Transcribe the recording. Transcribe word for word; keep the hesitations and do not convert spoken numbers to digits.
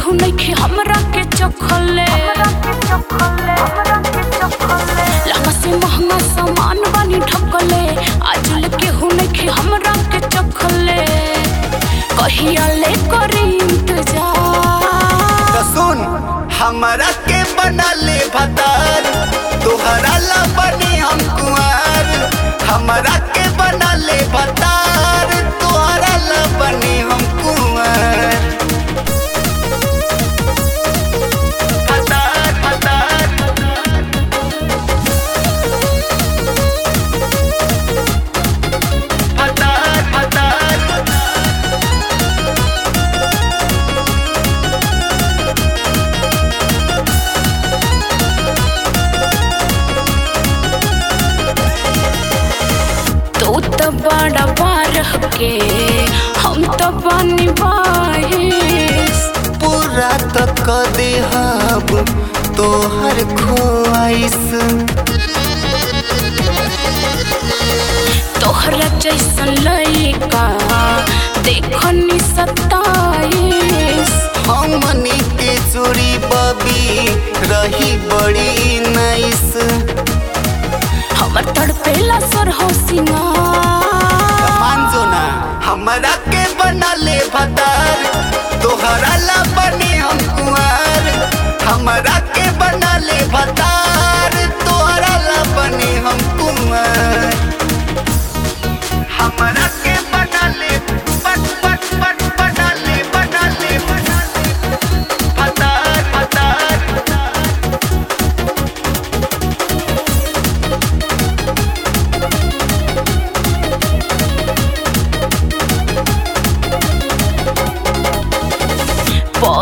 केहू नइखे हमरा के चखले लहंगा से महंगा सामान बानी ढकले आजल केहू नइखे हमरा के चखले कहिया ले करी इंतजार। सुन हमरा के बना ले भतार तोहरा ला बनी हम कुंवर हमरा के बना ले भतार तोहरा ला बनी हम कुंवर। भतार भतार भतार भतार तू तो बड़ा बारह के हम तो बनी बाईस पूरा तो कर देहब तोहर ख्वाइश तोहरा जैसन लइका देखनी सताईस हमनी के चोरी बबी रही बड़ी नाइस हमर तड़पेला सर हो सिंगार। मान जो ना हमरा के बना ले भतार तोहरा ला बनी हम कुंवर हमरा के बना ले भतार तोहरा ला बनी हम कुंवर।